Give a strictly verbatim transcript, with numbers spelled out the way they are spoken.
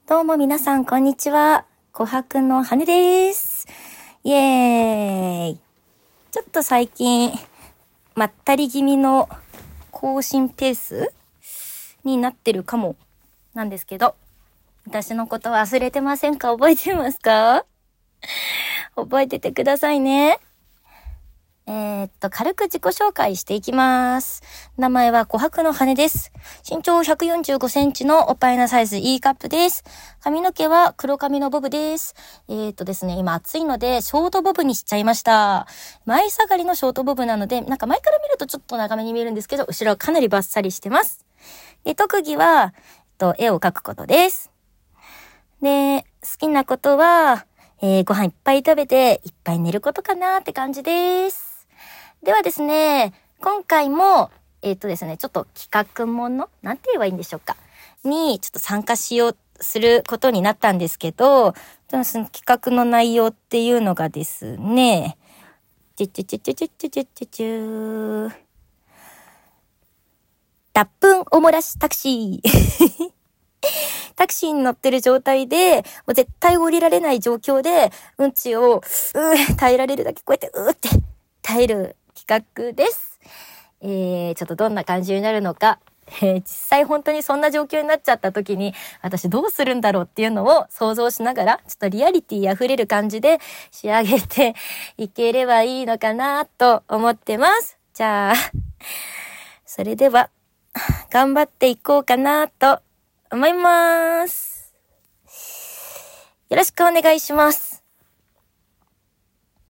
どうも皆さんこんにちは。琥珀の羽です。イエーイ。ちょっと最近まったり気味の更新ペースになってるかもなんですけど、私のこと忘れてませんか？覚えてますか？覚えててくださいね。えー、っと、軽く自己紹介していきます。名前は琥珀の羽です。身長ひゃくよんじゅうごセンチのおっぱいなサイズ E カップです。髪の毛は黒髪のボブです。えー、っとですね、今暑いのでショートボブにしちゃいました。前下がりのショートボブなので、なんか前から見るとちょっと長めに見えるんですけど、後ろはかなりバッサリしてます。で、特技は、えっと、絵を描くことです。で、好きなことは、えー、ご飯いっぱい食べて、いっぱい寝ることかなって感じです。ではですね、今回も、えっとですね、ちょっと企画もの、なんて言えばいいんでしょうか、にちょっと参加しよう、することになったんですけど、その企画の内容っていうのがですね、ちゅちゅちゅちゅちゅちゅちゅちゅちゅ脱粉おもらしタクシー。タクシーに乗ってる状態で、もう絶対降りられない状況で、うんちを、うー、耐えられるだけこうやって、うーって耐える企画です。えー、ちょっとどんな感じになるのか、えー、実際本当にそんな状況になっちゃった時に、私どうするんだろうっていうのを想像しながら、ちょっとリアリティ溢れる感じで仕上げていければいいのかなと思ってます。じゃあ、それでは、頑張っていこうかなと思います。よろしくお願いします。